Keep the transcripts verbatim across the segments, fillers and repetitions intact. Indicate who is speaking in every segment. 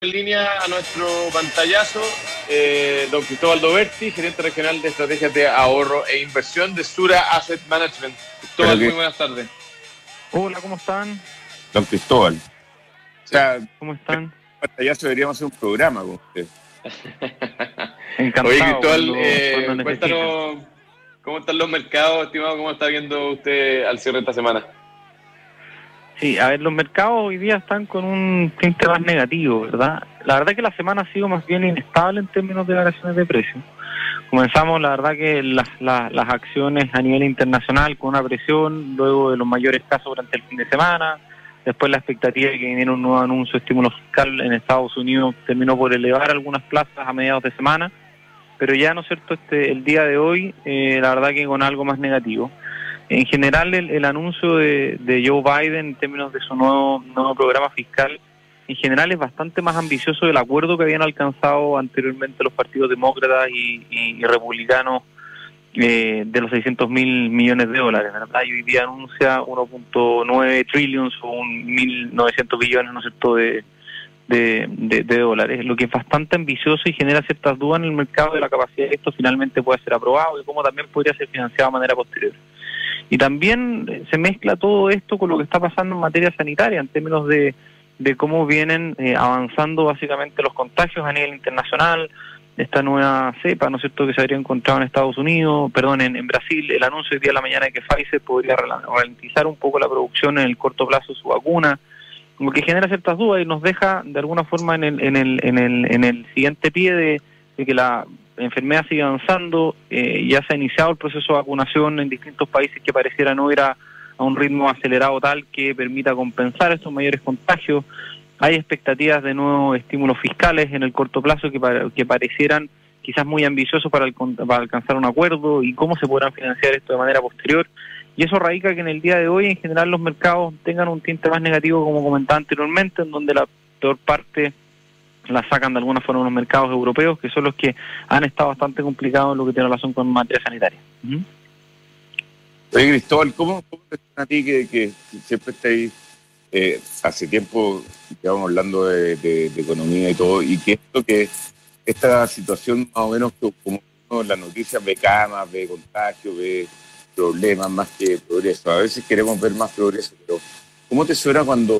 Speaker 1: En línea a nuestro pantallazo, eh, don Cristóbal Doberti, gerente regional de estrategias de ahorro e inversión de Sura Asset Management. Cristóbal, que... muy buenas tardes.
Speaker 2: Hola, ¿cómo están?
Speaker 3: Don Cristóbal. O sea,
Speaker 2: ¿cómo están?
Speaker 3: En pantallazo deberíamos hacer un programa con usted.
Speaker 2: Encantado.
Speaker 1: Oye, Cristóbal,
Speaker 2: cuando,
Speaker 1: eh,
Speaker 2: cuando
Speaker 1: cuéntanos cómo están los mercados, estimado, cómo está viendo usted al cierre de esta semana.
Speaker 2: Sí, a ver, los mercados hoy día están con un tinte más negativo, ¿verdad? La verdad que la semana ha sido más bien inestable en términos de variaciones de precios. Comenzamos, la verdad que las, las, las acciones a nivel internacional con una presión, luego de los mayores casos durante el fin de semana, después la expectativa de que viniera un nuevo anuncio de estímulo fiscal en Estados Unidos terminó por elevar algunas plazas a mediados de semana, pero ya, ¿no es cierto?, este, el día de hoy, eh, la verdad que con algo más negativo. En general, el, el anuncio de, de Joe Biden en términos de su nuevo, nuevo programa fiscal, en general es bastante más ambicioso del acuerdo que habían alcanzado anteriormente los partidos demócratas y, y, y republicanos eh, de los seiscientos mil millones de dólares, ¿verdad? Y hoy día anuncia uno punto nueve trillions o un mil novecientos billones, ¿no es cierto?, de, de, de, de dólares, lo que es bastante ambicioso y genera ciertas dudas en el mercado de la capacidad de que esto finalmente pueda ser aprobado y cómo también podría ser financiado de manera posterior. Y también se mezcla todo esto con lo que está pasando en materia sanitaria, en términos de, de cómo vienen eh, avanzando básicamente los contagios a nivel internacional, esta nueva cepa, ¿no es cierto?, que se habría encontrado en Estados Unidos, perdón, en, en Brasil, el anuncio hoy día de la mañana de que Pfizer podría ralentizar un poco la producción en el corto plazo de su vacuna, como que genera ciertas dudas y nos deja de alguna forma en el, en el, en el, en el siguiente pie de, de que la enfermedad sigue avanzando, eh, ya se ha iniciado el proceso de vacunación en distintos países que pareciera no ir a, a un ritmo acelerado tal que permita compensar estos mayores contagios. Hay expectativas de nuevos estímulos fiscales en el corto plazo que, para, que parecieran quizás muy ambiciosos para, el, para alcanzar un acuerdo y cómo se podrán financiar esto de manera posterior. Y eso radica que en el día de hoy en general los mercados tengan un tinte más negativo, como comentaba anteriormente, en donde la peor parte la sacan de alguna forma los mercados europeos, que son los que han estado bastante complicados en lo que tiene relación con materia sanitaria. Uh-huh.
Speaker 3: Oye, Cristóbal, ¿cómo, cómo te suena a ti que, que siempre estáis, eh, hace tiempo llevamos hablando de, de, de economía y todo, y que esto que esta situación más o menos como uno en las noticias ve camas, ve contagios, ve problemas más que progreso? A veces queremos ver más progreso, pero ¿cómo te suena cuando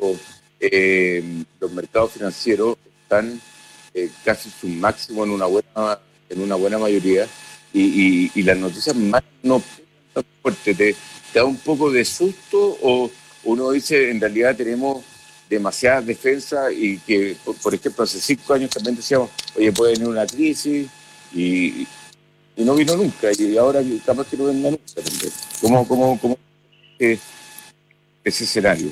Speaker 3: eh, los mercados financieros están eh, casi su máximo en una buena en una buena mayoría y, y, y las noticias más no tan fuertes? ¿Te, te da un poco de susto o uno dice en realidad tenemos demasiadas defensas y que, por, por ejemplo, hace cinco años también decíamos, oye, puede venir una crisis y, y no vino nunca y ahora capaz que no venga nunca? ¿Cómo, cómo, cómo es ese escenario?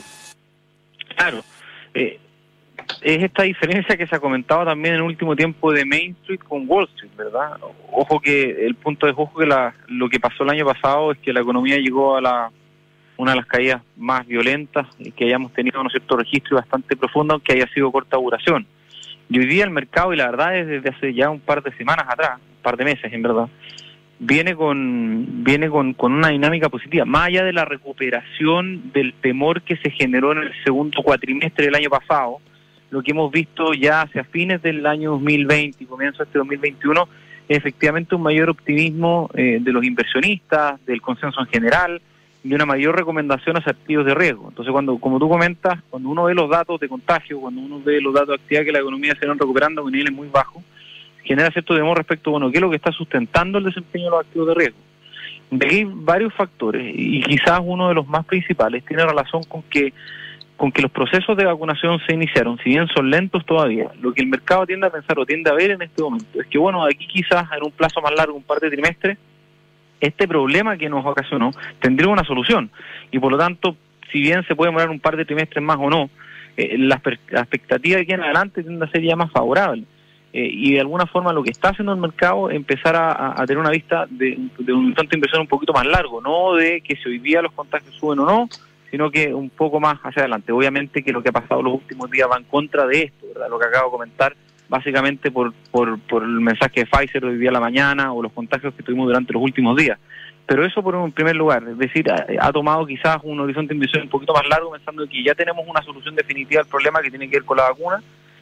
Speaker 2: Claro, eh, es esta diferencia que se ha comentado también en el último tiempo de Main Street con Wall Street, ¿verdad? Ojo que el punto es ojo que la, lo que pasó el año pasado es que la economía llegó a la una de las caídas más violentas que hayamos tenido, ¿no es cierto?, registro bastante profundo, aunque haya sido corta duración. Y hoy día el mercado, y la verdad es desde hace ya un par de semanas atrás, un par de meses en verdad, viene con viene con, con una dinámica positiva, más allá de la recuperación del temor que se generó en el segundo cuatrimestre del año pasado. Lo que hemos visto ya hacia fines del año dos mil veinte y comienzo de este dos mil veintiuno es efectivamente un mayor optimismo eh, de los inversionistas, del consenso en general, y una mayor recomendación a activos de riesgo. Entonces, cuando, como tú comentas, cuando uno ve los datos de contagio, cuando uno ve los datos de actividad que la economía se van recuperando con niveles muy bajos, genera cierto temor respecto a, bueno, qué es lo que está sustentando el desempeño de los activos de riesgo. De aquí hay varios factores, y quizás uno de los más principales tiene relación con que con que los procesos de vacunación se iniciaron, si bien son lentos todavía. Lo que el mercado tiende a pensar o tiende a ver en este momento es que, bueno, de aquí quizás en un plazo más largo, un par de trimestres, este problema que nos ocasionó tendría una solución. Y por lo tanto, si bien se puede demorar un par de trimestres más o no, eh, la, la expectativa de aquí en adelante tiende a ser ya más favorable. Eh, y de alguna forma lo que está haciendo el mercado es empezar a, a, a tener una vista de, de un tanto de inversión un poquito más largo, no de que si hoy día los contagios suben o no, sino que un poco más hacia adelante. Obviamente que lo que ha pasado los últimos días va en contra de esto, ¿verdad? Lo que acabo de comentar, básicamente por, por, por el mensaje de Pfizer de hoy día a la mañana o los contagios que tuvimos durante los últimos días. Pero eso por un primer lugar, es decir, ha, ha tomado quizás un horizonte de inversión un poquito más largo pensando que ya tenemos una solución definitiva al problema que tiene que ver con la vacuna,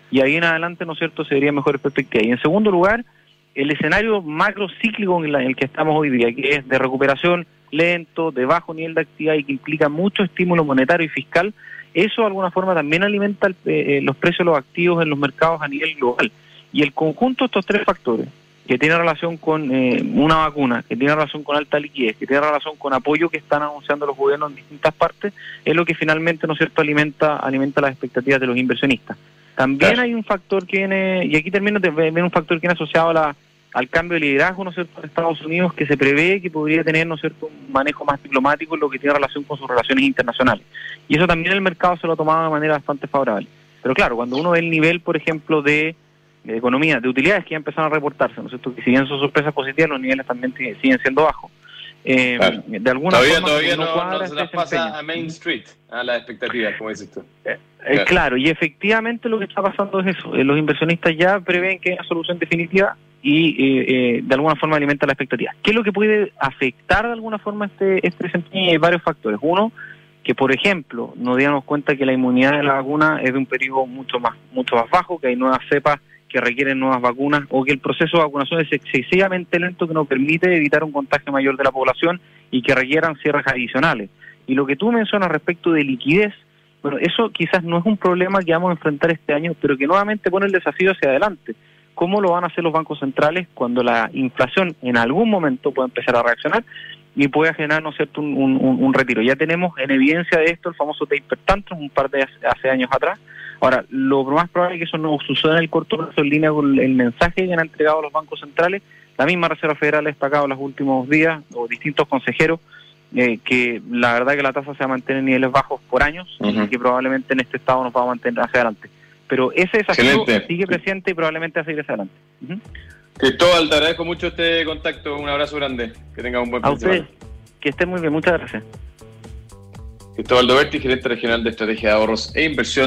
Speaker 2: y ahí en adelante, ¿no es cierto?, se vería mejores perspectivas. Y en segundo lugar, el escenario macro cíclico en, la, en el que estamos hoy día, que es de recuperación lento, de bajo nivel de actividad y que implica mucho estímulo monetario y fiscal, eso de alguna forma también alimenta el, eh, los precios de los activos en los mercados a nivel global. Y el conjunto de estos tres factores, que tiene relación con eh, una vacuna, que tiene relación con alta liquidez, que tiene relación con apoyo que están anunciando los gobiernos en distintas partes, es lo que finalmente, ¿no es cierto?, alimenta alimenta las expectativas de los inversionistas. También claro. hay un factor que viene, y aquí termino, viene un factor que viene asociado a la, al cambio de liderazgo, ¿no es cierto?, de Estados Unidos, que se prevé que podría tener, ¿no es cierto?, un manejo más diplomático en lo que tiene relación con sus relaciones internacionales. Y eso también el mercado se lo ha tomado de manera bastante favorable. Pero claro, cuando uno ve el nivel, por ejemplo, de de economía, de utilidades que ya empezaron a reportarse, ¿no es cierto?, que si bien son sorpresas positivas, los niveles también siguen siendo bajos. Eh, claro. De alguna
Speaker 1: todavía,
Speaker 2: forma,
Speaker 1: todavía
Speaker 2: no,
Speaker 1: no,
Speaker 2: cuadra
Speaker 1: no se las pasa a Main Street, a las expectativas, como dices tú.
Speaker 2: Eh, claro. claro, y efectivamente lo que está pasando es eso. Eh, los inversionistas ya prevén que hay una solución definitiva y eh, eh, de alguna forma alimenta la expectativa. ¿Qué es lo que puede afectar de alguna forma este, este desempeño? Hay varios factores. Uno, que por ejemplo, nos diéramos cuenta que la inmunidad de la vacuna es de un periodo mucho más, mucho más bajo, que hay nuevas cepas que requieren nuevas vacunas, o que el proceso de vacunación es excesivamente lento, que no permite evitar un contagio mayor de la población y que requieran cierres adicionales. Y lo que tú mencionas respecto de liquidez, bueno, eso quizás no es un problema que vamos a enfrentar este año, pero que nuevamente pone el desafío hacia adelante. ¿Cómo lo van a hacer los bancos centrales cuando la inflación en algún momento pueda empezar a reaccionar y pueda generar, ¿no es cierto?, un, un, un retiro? Ya tenemos en evidencia de esto el famoso taper tantrum un par de hace, hace años atrás. Ahora, lo más probable es que eso no suceda en el corto plazo en línea con el mensaje que han entregado los bancos centrales. La misma Reserva Federal ha destacado en los últimos días, o distintos consejeros, eh, que la verdad que la tasa se va a mantener en niveles bajos por años, uh-huh. y que probablemente en este estado nos va a mantener hacia adelante. Pero ese desafío sigue presente y probablemente va a seguir hacia adelante. Uh-huh.
Speaker 1: Cristóbal, te agradezco mucho este contacto. Un abrazo grande. Que tengas un buen fin de semana. A ustedes,
Speaker 2: que estén muy bien. Muchas gracias.
Speaker 1: Cristóbal Doberti, gerente regional de estrategia de ahorros e inversión